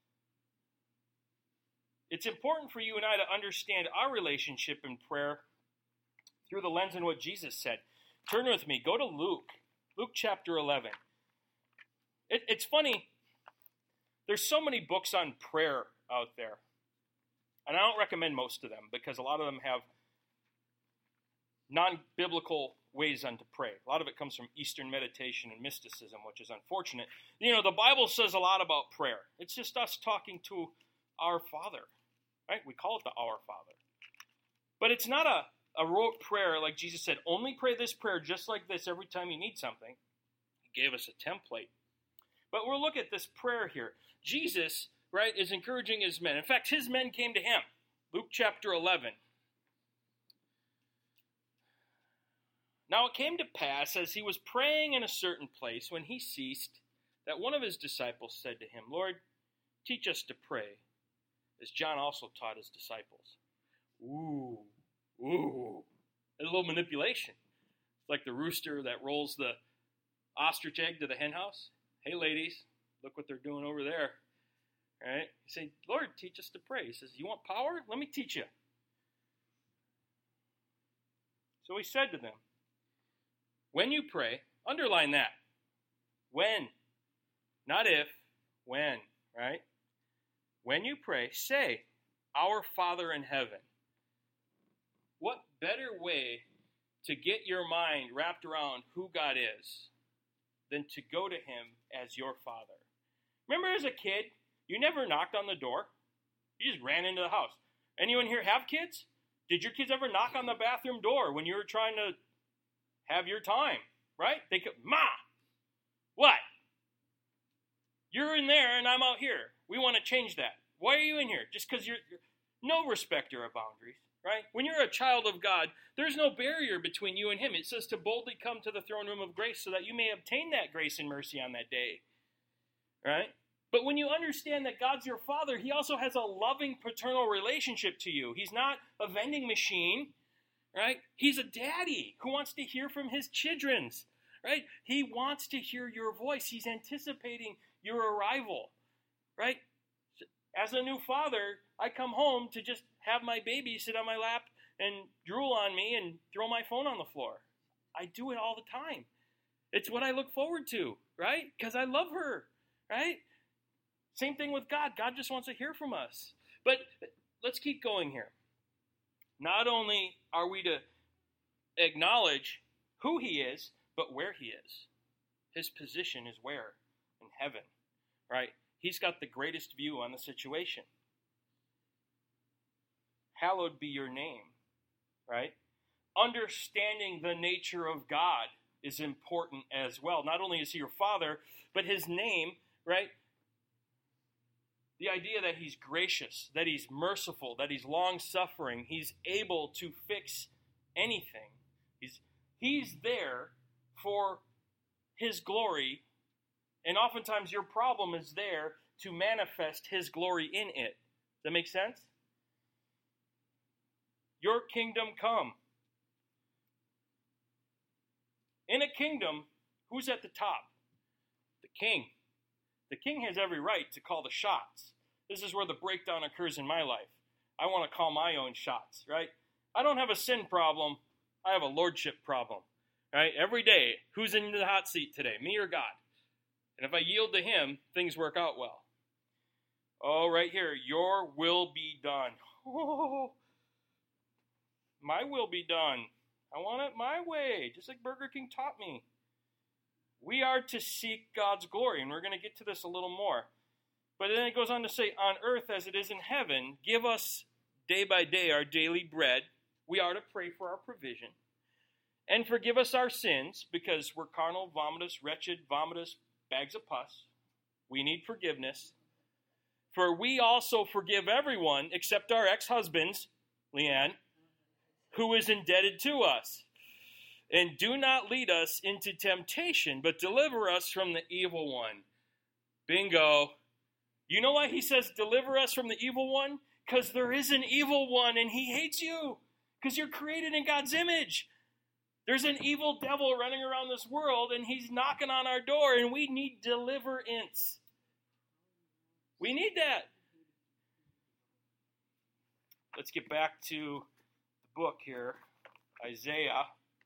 It's important for you and I to understand our relationship in prayer through the lens of what Jesus said. Turn with me. Go to Luke. Luke chapter eleven. It, it's funny. There's so many books on prayer out there. And I don't recommend most of them because a lot of them have non-biblical ways on to pray. A lot of it comes from Eastern meditation and mysticism, which is unfortunate. You know, the Bible says a lot about prayer. It's just us talking to our Father, right? We call it the Our Father. But it's not a, a rote prayer like Jesus said, only pray this prayer just like this every time you need something. He gave us a template. But we'll look at this prayer here. Jesus, right, is encouraging his men. In fact, his men came to him. Luke chapter eleven. Now it came to pass, as he was praying in a certain place, when he ceased, that one of his disciples said to him, Lord, teach us to pray, as John also taught his disciples. Ooh, ooh. A little manipulation. It's like the rooster that rolls the ostrich egg to the hen house. Hey, ladies, look what they're doing over there. All right? You say, Lord, teach us to pray. He says, you want power? Let me teach you. So he said to them, when you pray, underline that. When. Not if, when, right? When you pray, say, Our Father in heaven. What better way to get your mind wrapped around who God is than to go to him as your Father? Remember as a kid, you never knocked on the door. You just ran into the house. Anyone here have kids? Did your kids ever knock on the bathroom door when you were trying to have your time, right? They could, Ma, what? You're in there and I'm out here. We want to change that. Why are you in here? Just because you're, you're no respecter of boundaries, right? When you're a child of God, there's no barrier between you and him. It says to boldly come to the throne room of grace so that you may obtain that grace and mercy on that day, right? But when you understand that God's your Father, he also has a loving paternal relationship to you. He's not a vending machine, right? He's a daddy who wants to hear from his children's, right? He wants to hear your voice. He's anticipating your arrival, right? As a new father, I come home to just have my baby sit on my lap and drool on me and throw my phone on the floor. I do it all the time. It's what I look forward to, right? Because I love her, right? Same thing with God. God just wants to hear from us. But let's keep going here. Not only are we to acknowledge who he is, but where he is. His position is where? In heaven, right? He's got the greatest view on the situation. Hallowed be your name, right? Understanding the nature of God is important as well. Not only is he your Father, but his name, right? The idea that he's gracious, that he's merciful, that he's long-suffering, he's able to fix anything. He's, he's there for his glory, and oftentimes your problem is there to manifest his glory in it. Does that make sense? Your kingdom come. In a kingdom, who's at the top? The king. The king has every right to call the shots. This is where the breakdown occurs in my life. I want to call my own shots, right? I don't have a sin problem. I have a lordship problem, right? Every day, who's in the hot seat today, me or God? And if I yield to him, things work out well. Oh, right here, your will be done. Oh, my will be done. I want it my way, just like Burger King taught me. We are to seek God's glory, and we're going to get to this a little more. But then it goes on to say, on earth as it is in heaven, give us day by day our daily bread. We are to pray for our provision. And forgive us our sins, because we're carnal, vomitous, wretched, vomitous, bags of pus. We need forgiveness. For we also forgive everyone except our ex-husbands, Leanne, who is indebted to us. And do not lead us into temptation, but deliver us from the evil one. Bingo. You know why he says deliver us from the evil one? Because there is an evil one and he hates you. Because you're created in God's image. There's an evil devil running around this world and he's knocking on our door and we need deliverance. We need that. Let's get back to the book here. Isaiah.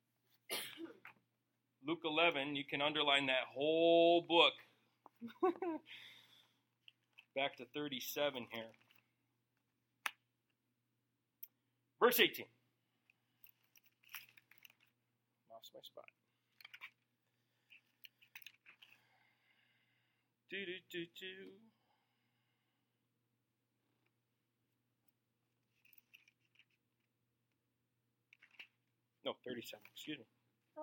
Luke eleven, you can underline that whole book. Back to thirty-seven here. Verse eighteen. Lost my spot. Do do do do. No, thirty-seven. Excuse me.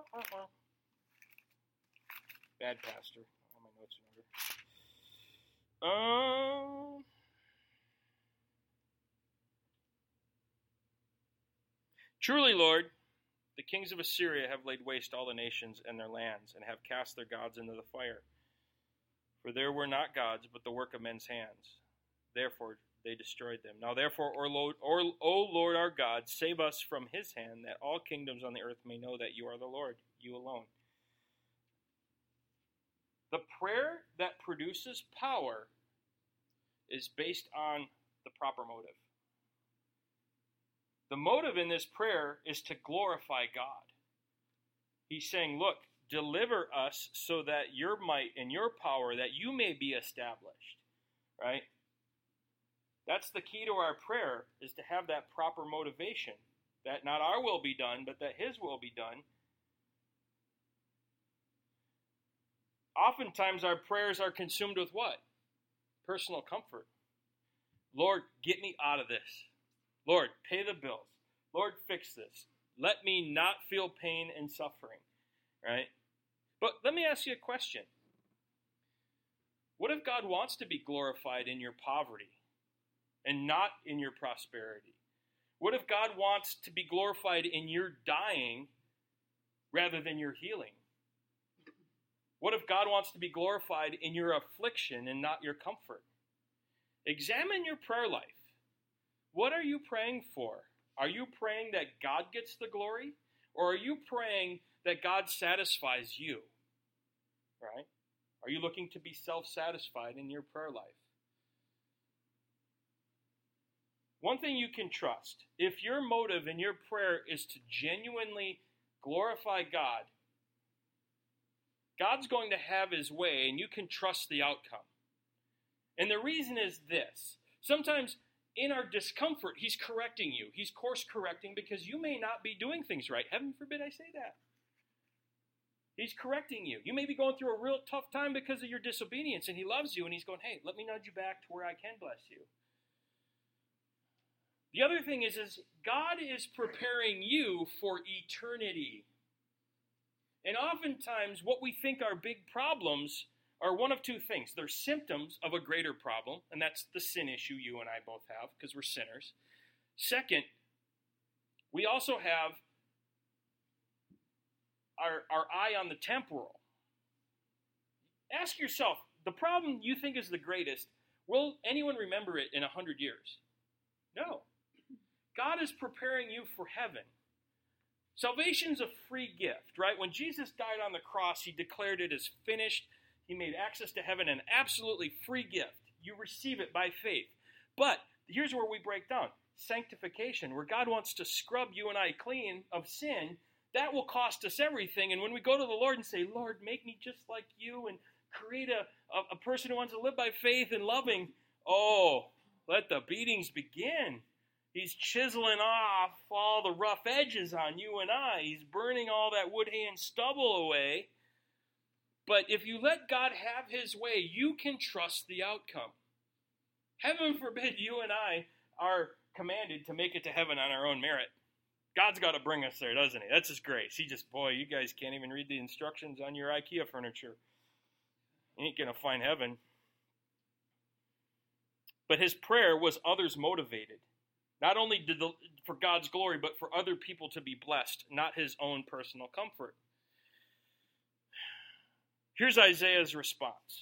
Bad pastor. All my notes are under. Um. Truly, Lord, the kings of Assyria have laid waste all the nations and their lands, and have cast their gods into the fire. For there were not gods, but the work of men's hands. Therefore they destroyed them. Now therefore, O Lord, O Lord our God, save us from his hand, that all kingdoms on the earth may know that you are the Lord, you alone. The prayer that produces power is based on the proper motive. The motive in this prayer is to glorify God. He's saying, look, deliver us so that your might and your power, that you may be established, right? That's the key to our prayer, is to have that proper motivation, that not our will be done, but that his will be done. Oftentimes our prayers are consumed with what? Personal comfort. Lord, get me out of this. Lord, pay the bills. Lord, fix this. Let me not feel pain and suffering, right? But let me ask you a question. What if God wants to be glorified in your poverty and not in your prosperity? What if God wants to be glorified in your dying rather than your healing? What if God wants to be glorified in your affliction and not your comfort? Examine your prayer life. What are you praying for? Are you praying that God gets the glory? Or are you praying that God satisfies you? Right? Are you looking to be self-satisfied in your prayer life? One thing you can trust, if your motive in your prayer is to genuinely glorify God, God's going to have his way and you can trust the outcome. And the reason is this. Sometimes in our discomfort, he's correcting you. He's course correcting because you may not be doing things right. Heaven forbid I say that. He's correcting you. You may be going through a real tough time because of your disobedience, and he loves you, and he's going, hey, let me nudge you back to where I can bless you. The other thing is, is God is preparing you for eternity. And oftentimes, what we think are big problems are one of two things. They're symptoms of a greater problem, and that's the sin issue you and I both have because we're sinners. Second, we also have our, our eye on the temporal. Ask yourself, the problem you think is the greatest, will anyone remember it in a hundred years? No. God is preparing you for heaven. Salvation's a free gift, right? When Jesus died on the cross, he declared it as finished. He made access to heaven an absolutely free gift. You receive it by faith. But here's where we break down. Sanctification, where God wants to scrub you and I clean of sin, that will cost us everything. And when we go to the Lord and say, Lord, make me just like you and create a, a, a person who wants to live by faith and loving, oh, let the beatings begin. He's chiseling off all the rough edges on you and I. He's burning all that wood, hay, and stubble away. But if you let God have his way, you can trust the outcome. Heaven forbid you and I are commanded to make it to heaven on our own merit. God's got to bring us there, doesn't he? That's his grace. He just, boy, you guys can't even read the instructions on your IKEA furniture. You ain't going to find heaven. But his prayer was others motivated. Not only did the, for God's glory, but for other people to be blessed, not his own personal comfort. Here's Isaiah's response.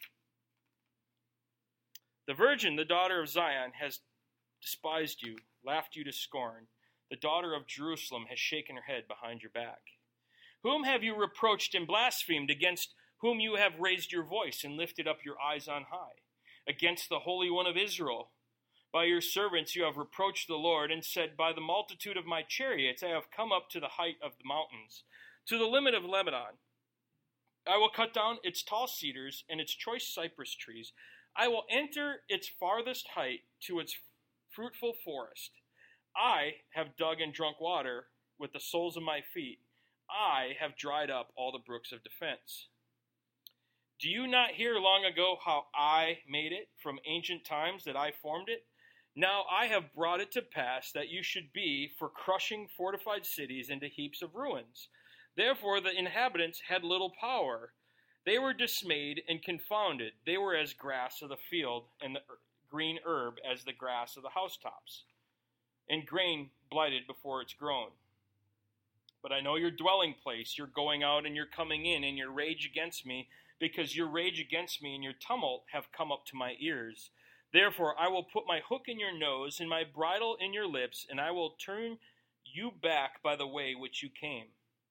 The virgin, the daughter of Zion, has despised you, laughed you to scorn. The daughter of Jerusalem has shaken her head behind your back. Whom have you reproached and blasphemed? Against whom you have raised your voice and lifted up your eyes on high? Against the Holy One of Israel. By your servants you have reproached the Lord and said, by the multitude of my chariots I have come up to the height of the mountains, to the limit of Lebanon. I will cut down its tall cedars and its choice cypress trees. I will enter its farthest height to its fruitful forest. I have dug and drunk water with the soles of my feet. I have dried up all the brooks of defense. Do you not hear long ago how I made it from ancient times, that I formed it? Now I have brought it to pass that you should be for crushing fortified cities into heaps of ruins. Therefore the inhabitants had little power. They were dismayed and confounded. They were as grass of the field, and the green herb as the grass of the housetops, and grain blighted before it's grown. But I know your dwelling place, your going out and your coming in, and your rage against me, because your rage against me and your tumult have come up to my ears. Therefore I will put my hook in your nose and my bridle in your lips, and I will turn you back by the way which you came.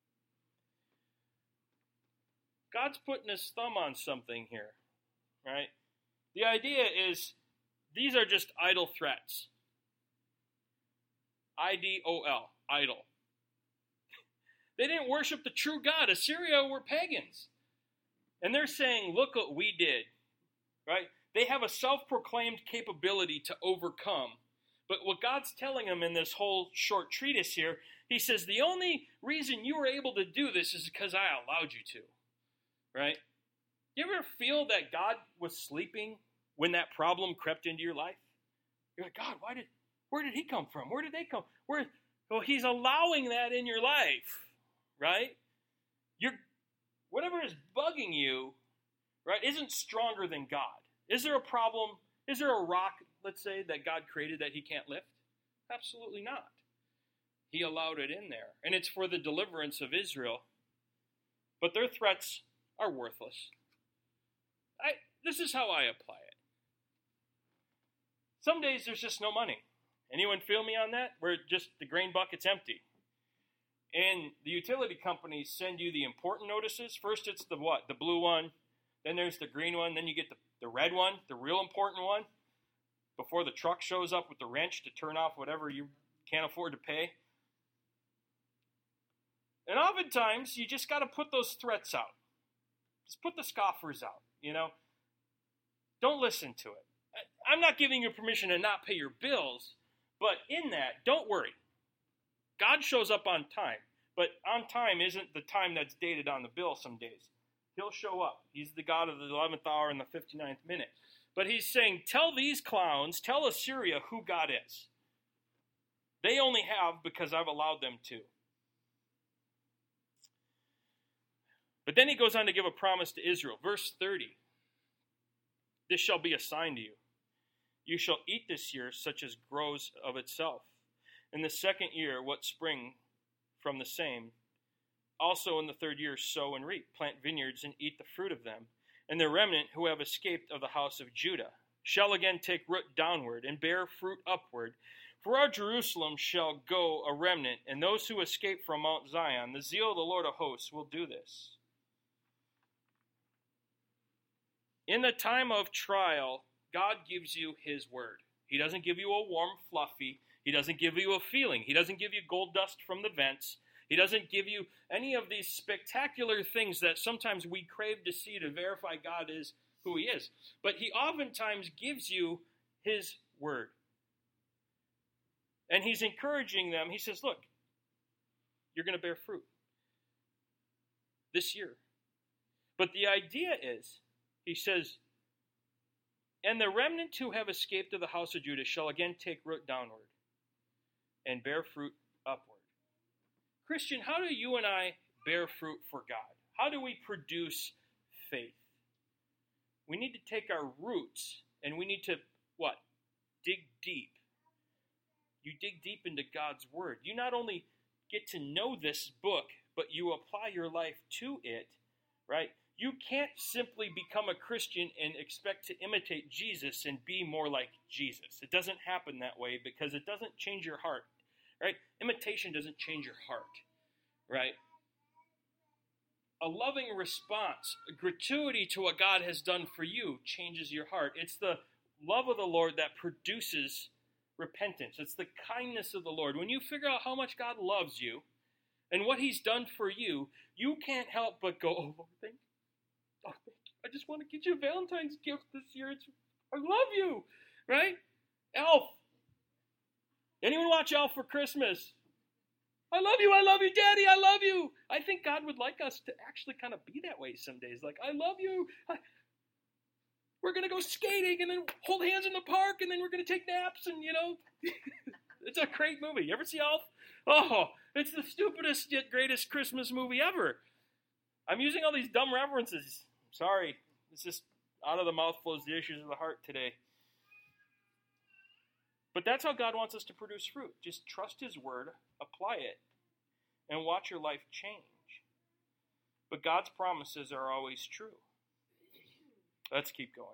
God's putting his thumb on something here, right? The idea is these are just idle threats. I D O L, idol. They didn't worship the true God. Assyria were pagans. And they're saying, look what we did, right? They have a self-proclaimed capability to overcome. But what God's telling them in this whole short treatise here, he says, the only reason you were able to do this is because I allowed you to, right? You ever feel that God was sleeping when that problem crept into your life? You're like, God, why did, where did he come from? Where did they come? Where? Well, he's allowing that in your life, right? You're, whatever is bugging you, right, isn't stronger than God. Is there a problem? Is there a rock, let's say, that God created that he can't lift? Absolutely not. He allowed it in there. And it's for the deliverance of Israel. But their threats are worthless. I, this is how I apply it. Some days there's just no money. Anyone feel me on that? Where just the grain bucket's empty. And the utility companies send you the important notices. First it's the what? The blue one. Then there's the green one. Then you get the, the red one, the real important one, before the truck shows up with the wrench to turn off whatever you can't afford to pay. And oftentimes, you just got to put those threats out. Just put the scoffers out, you know. don't listen to it. I'm not giving you permission to not pay your bills, but in that, don't worry. God shows up on time, but on time isn't the time that's dated on the bill some days. He'll show up. He's the God of the eleventh hour and the fifty-ninth minute. But he's saying, tell these clowns, tell Assyria who God is. They only have because I've allowed them to. But then he goes on to give a promise to Israel. Verse thirty. This shall be a sign to you. You shall eat this year such as grows of itself. In the second year, what spring from the same. Also in the third year, sow and reap, plant vineyards and eat the fruit of them. And the remnant who have escaped of the house of Judah shall again take root downward and bear fruit upward. For our Jerusalem shall go a remnant, and those who escape from Mount Zion, the zeal of the Lord of hosts will do this. In the time of trial, God gives you his word. He doesn't give you a warm, fluffy. He doesn't give you a feeling. He doesn't give you gold dust from the vents. He doesn't give you any of these spectacular things that sometimes we crave to see to verify God is who he is. But he oftentimes gives you his word. And he's encouraging them. He says, look, you're going to bear fruit this year. But the idea is, he says, and the remnant who have escaped of the house of Judah shall again take root downward and bear fruit upward. Christian, how do you and I bear fruit for God? How do we produce faith? We need to take our roots and we need to, what? Dig deep. You dig deep into God's word. You not only get to know this book, but you apply your life to it, right? You can't simply become a Christian and expect to imitate Jesus and be more like Jesus. It doesn't happen that way because it doesn't change your heart, right? Imitation doesn't change your heart, right? A loving response, a gratuity to what God has done for you changes your heart. It's the love of the Lord that produces repentance. It's the kindness of the Lord. When you figure out how much God loves you and what he's done for you, you can't help but go, oh, thank you. Oh, thank you. I just want to get you a Valentine's gift this year. It's, I love you, right? Elf. Anyone watch Elf for Christmas? I love you, I love you, Daddy, I love you. I think God would like us to actually kind of be that way some days. Like, I love you. I, we're going to go skating and then hold hands in the park and then we're going to take naps and, you know. It's a great movie. You ever see Elf? Oh, it's the stupidest yet greatest Christmas movie ever. I'm using all these dumb references. Sorry. It's just out of the mouth flows the issues of the heart today. But that's how God wants us to produce fruit. Just trust his word, apply it, and watch your life change. But God's promises are always true. Let's keep going.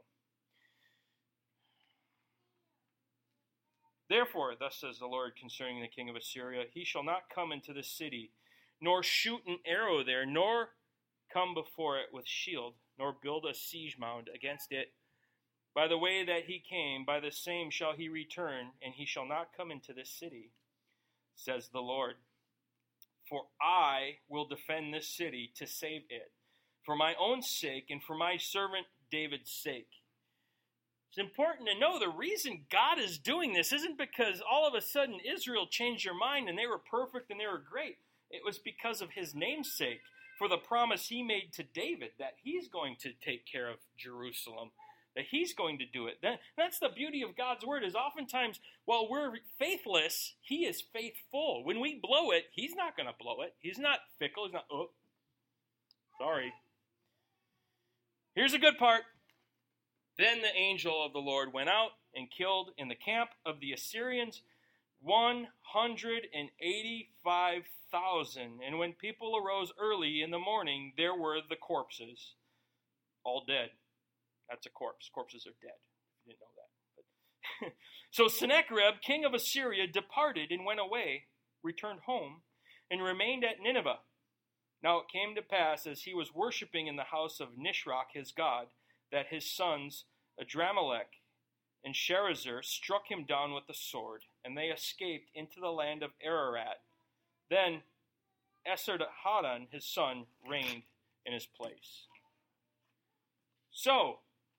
Therefore, thus says the Lord concerning the king of Assyria, he shall not come into the city, nor shoot an arrow there, nor come before it with shield, nor build a siege mound against it. By the way that he came, by the same shall he return, and he shall not come into this city, says the Lord. For I will defend this city to save it, for my own sake and for my servant David's sake. It's important to know the reason God is doing this isn't because all of a sudden Israel changed their mind and they were perfect and they were great. It was because of his name's sake, for the promise he made to David that he's going to take care of Jerusalem, that he's going to do it. That, that's the beauty of God's word, is oftentimes, while we're faithless, he is faithful. When we blow it, he's not going to blow it. He's not fickle. He's not, oh, sorry. Here's a good part. Then the angel of the Lord went out and killed in the camp of the Assyrians one hundred eighty-five thousand. And when people arose early in the morning, there were the corpses, all dead. That's a corpse. Corpses are dead. You didn't know that. But so Sennacherib, king of Assyria, departed and went away, returned home, and remained at Nineveh. Now it came to pass, as he was worshipping in the house of Nisroch his god, that his sons Adramelech and Sharezer struck him down with the sword, and they escaped into the land of Ararat. Then Esarhaddon his son reigned in his place. So,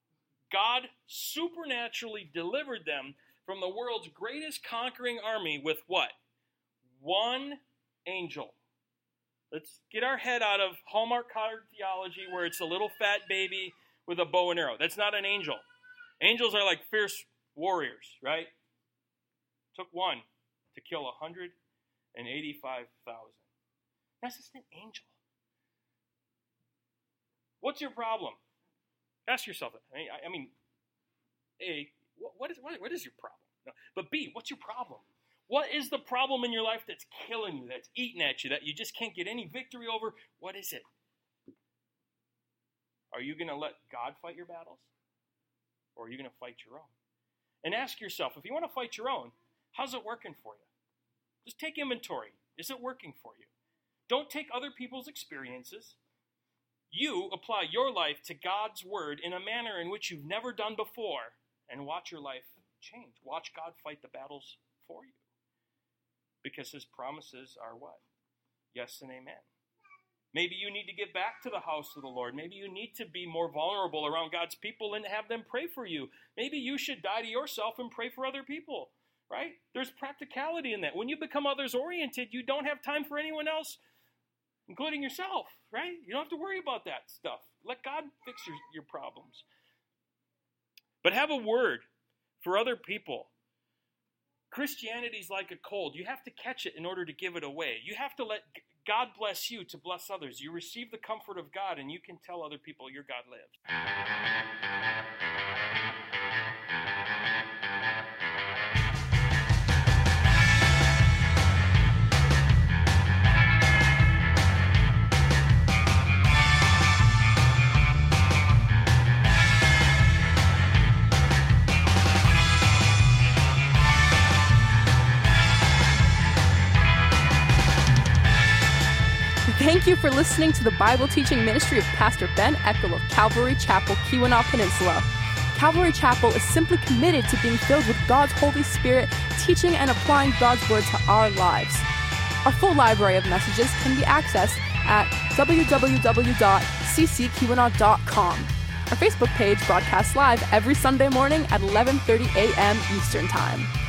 God supernaturally delivered them from the world's greatest conquering army with what? One angel. Let's get our head out of Hallmark card theology where it's a little fat baby with a bow and arrow. That's not an angel. Angels are like fierce warriors, right? Took one to kill one hundred eighty-five thousand. That's just an angel. What's your problem? Ask yourself that. I mean, I mean A, what is, what, what is your problem? No. But B, what's your problem? What is the problem in your life that's killing you, that's eating at you, that you just can't get any victory over? What is it? Are you going to let God fight your battles? Or are you going to fight your own? And ask yourself, if you want to fight your own, how's it working for you? Just take inventory. Is it working for you? Don't take other people's experiences. You apply your life to God's word in a manner in which you've never done before, and watch your life change. Watch God fight the battles for you. Because his promises are what? Yes and amen. Maybe you need to get back to the house of the Lord. Maybe you need to be more vulnerable around God's people and have them pray for you. Maybe you should die to yourself and pray for other people, right? There's practicality in that. When you become others-oriented, you don't have time for anyone else, including yourself, right? You don't have to worry about that stuff. Let God fix your, your problems. But have a word for other people. Christianity's like a cold. You have to catch it in order to give it away. You have to let God bless you to bless others. You receive the comfort of God, and you can tell other people your God lives. Thank you for listening to the Bible teaching ministry of Pastor Ben Eckel of Calvary Chapel, Keweenaw Peninsula. Calvary Chapel is simply committed to being filled with God's Holy Spirit, teaching and applying God's Word to our lives. Our full library of messages can be accessed at w w w dot c c keweenaw dot com. Our Facebook page broadcasts live every Sunday morning at eleven thirty a.m. Eastern Time.